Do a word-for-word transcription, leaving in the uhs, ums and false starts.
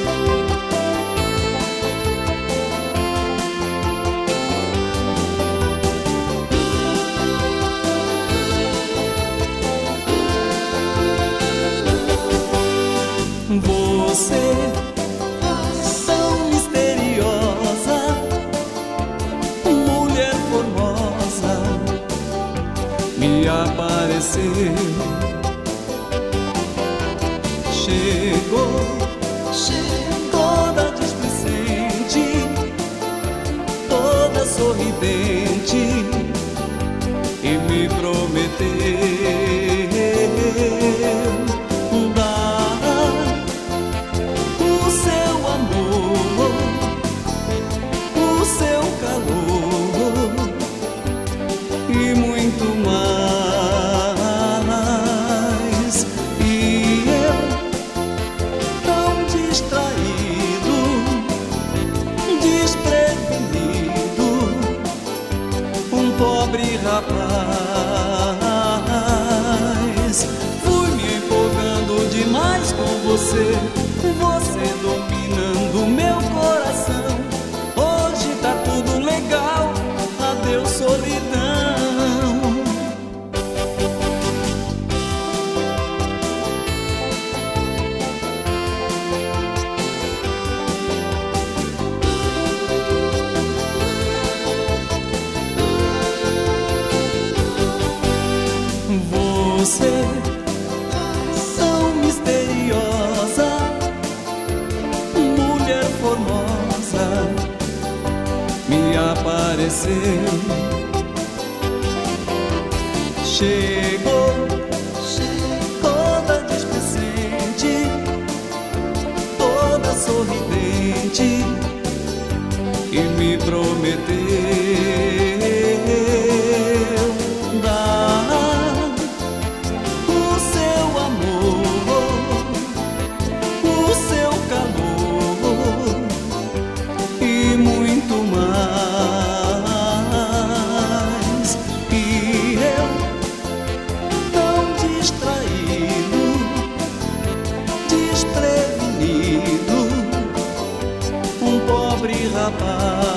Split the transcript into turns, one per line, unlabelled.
Você, tão misteriosa, mulher formosa, me apareceu. Chegou, chegou toda displicente, toda sorridente, e me prometeu e muito mais. E eu, tão distraído, desprevenido, um pobre rapaz, fui me empolgando demais com você, você dominando meu coração. Hoje tá tudo legal, adeus solidão. Você, tão misteriosa, mulher formosa, me apareceu. Chegou, chegou toda displicente, toda sorridente, e me prometeu muito mais. E eu, tão distraído, desprevenido, um pobre rapaz,